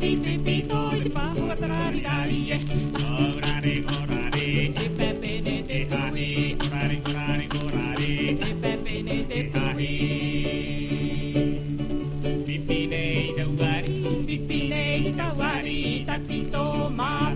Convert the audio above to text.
Pipi, pipito, pahu tarari dari ye. Gorari, gorari, pepe ne te kahi. Gorari, gorari, gorari, pepe ne te kahi. Pipi ne tawari, tatito ma.